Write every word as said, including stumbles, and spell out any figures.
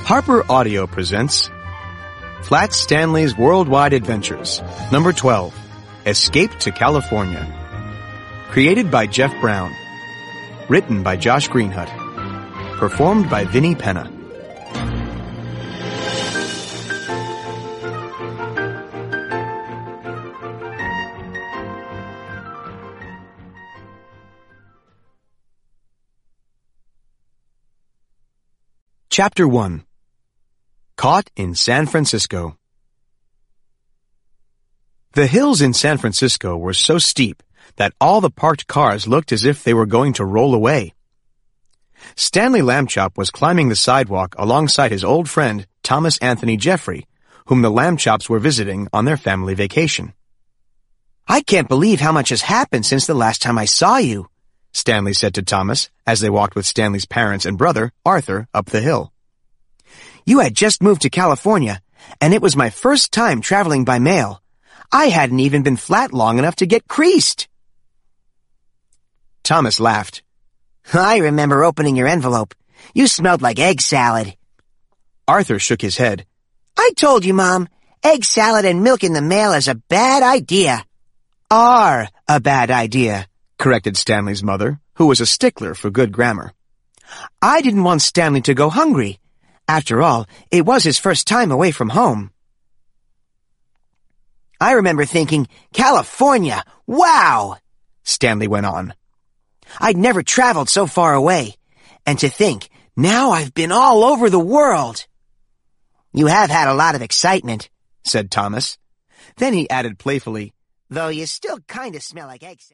Harper Audio presents Flat Stanley's Worldwide Adventures, Number twelve, Escape to California. Created by Jeff Brown. Written by Josh Greenhut. Performed by Vinnie Penna. Chapter one. Caught in San Francisco. The hills in San Francisco were so steep that all the parked cars looked as if they were going to roll away. Stanley Lambchop was climbing the sidewalk alongside his old friend Thomas Anthony Jeffrey, whom the Lambchops were visiting on their family vacation. "I can't believe how much has happened since the last time I saw you," Stanley said to Thomas as they walked with Stanley's parents and brother, Arthur, up the hill. "You had just moved to California, and it was my first time traveling by mail. I hadn't even been flat long enough to get creased." Thomas laughed. "I remember opening your envelope. You smelled like egg salad." Arthur shook his head. "I told you, Mom, egg salad and milk in the mail is a bad idea." "Are a bad idea," corrected Stanley's mother, who was a stickler for good grammar. "I didn't want Stanley to go hungry. After all, it was his first time away from home." "I remember thinking, California, wow!" Stanley went on. "I'd never traveled so far away. And to think, now I've been all over the world." "You have had a lot of excitement," said Thomas. Then he added playfully, "though you still kind of smell like egg salad."